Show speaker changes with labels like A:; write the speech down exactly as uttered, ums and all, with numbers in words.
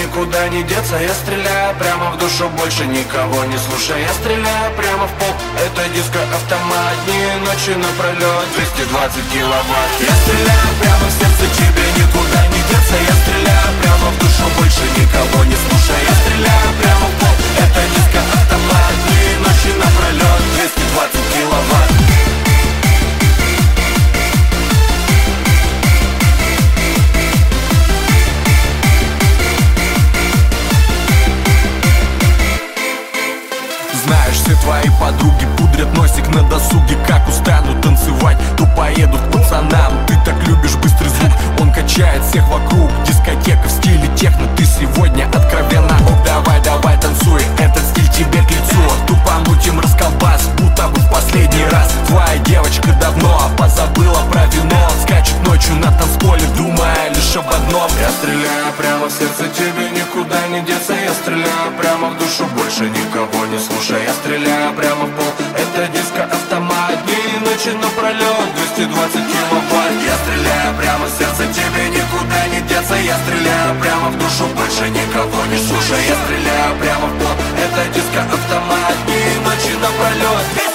A: никуда не деться. Я стреляю прямо в душу, больше никого не слушая. Я стреляю прямо в пол, это диско-автомат. Дни и ночи напролет, двести двадцать киловатт. Я стреляю прямо в сердце, тебе никуда не деться. Я стреляю прямо в душу, больше никого не слушая. Я стреляю прямо в пол, это диско-автомат. Дни и ночи напролет, двести двадцать киловатт.
B: Знаешь, все твои подруги пудрят носик на досуге. Как устанут танцевать, то поедут к пацанам. Ты так любишь быстрый звук, он качает всех вокруг. Дискотека в стиле техно, ты сегодня откровенно. Ох, давай, давай, танцуй, этот стиль тебе к лицу. Тупо мутим расколбас, будто бы в последний раз. Твоя девочка давно позабыла про вино. Скачет ночью на танцполе, думая лишь об одном.
A: Я стреляю прямо в сердце, тебе никуда не деться. Я стреляю прямо в душу, больше никого не слушай. Я стреляю прямо в пол, это диско-автомат. Дни и ночи напролет, двести двадцать киловатт. Я стреляю прямо в сердце, тебе никуда не деться. Я стреляю прямо в душу, больше никого не слушай. Я стреляю прямо в пол, это диско-автомат. Дни и ночи напролет.